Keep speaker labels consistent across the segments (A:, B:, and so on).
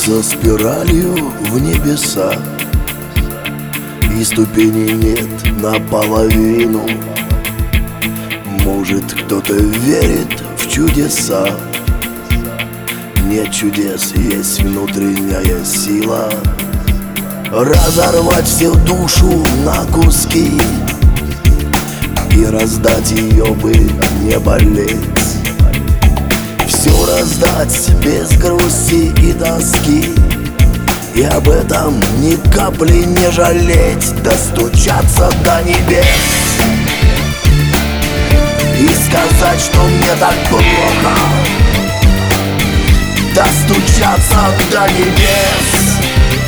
A: Движется спиралью в небеса, и ступеней нет наполовину. Может, кто-то верит в чудеса. Нет чудес, есть внутренняя сила разорвать всю душу на куски и раздать ее бы не болеть. Все раздать без грусти и тоски, и об этом ни капли не жалеть. Достучаться до небес и сказать, что мне так плохо. Достучаться до небес,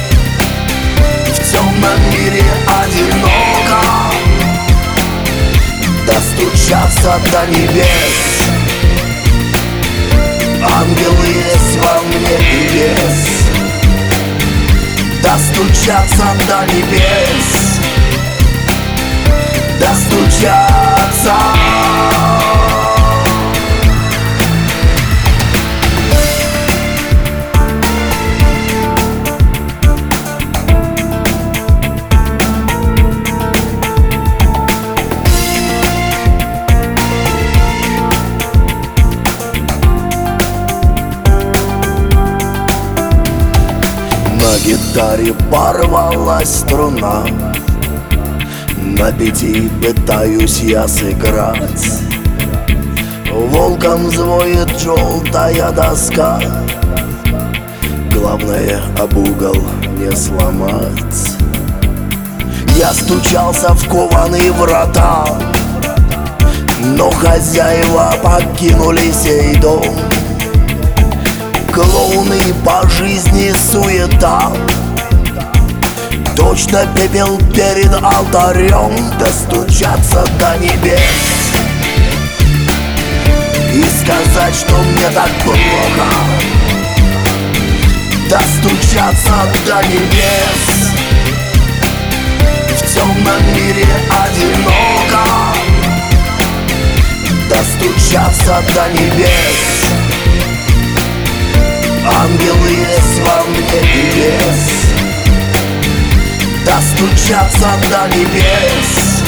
A: в темном мире одиноко. Достучаться до небес, ангелы есть во мне и без. Достучаться до небес, достучаться. На гитаре порвалась струна, на 5 пытаюсь я сыграть. Волком взвоет желтая доска, главное об угол не сломать. Я стучался в кованые врата, но хозяева покинули сей дом. Клоуны по жизни суета, точно пепел перед алтарем. Достучаться до небес и сказать, что мне так плохо. Достучаться до небес, в темном мире одиноко. Достучаться до небес, ангелы есть во мне и без. Достучаться до небес,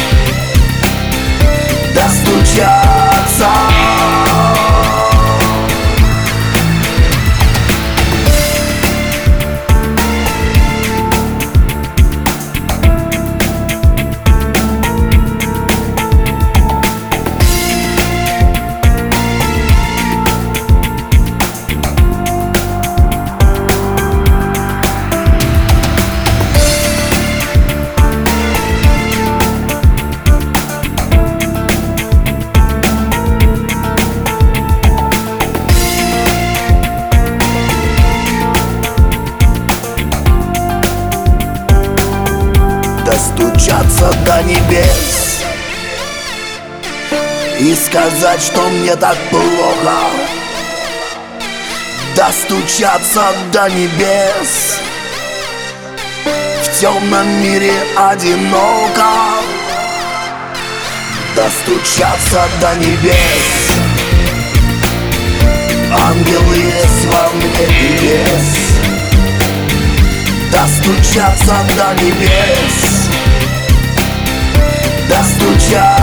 A: достучаться. Достучаться до небес и сказать, что мне так плохо. Достучаться до небес, в темном мире одиноко. Достучаться до небес, ангелы есть во мне и без. Достучаться до небес, достучаться.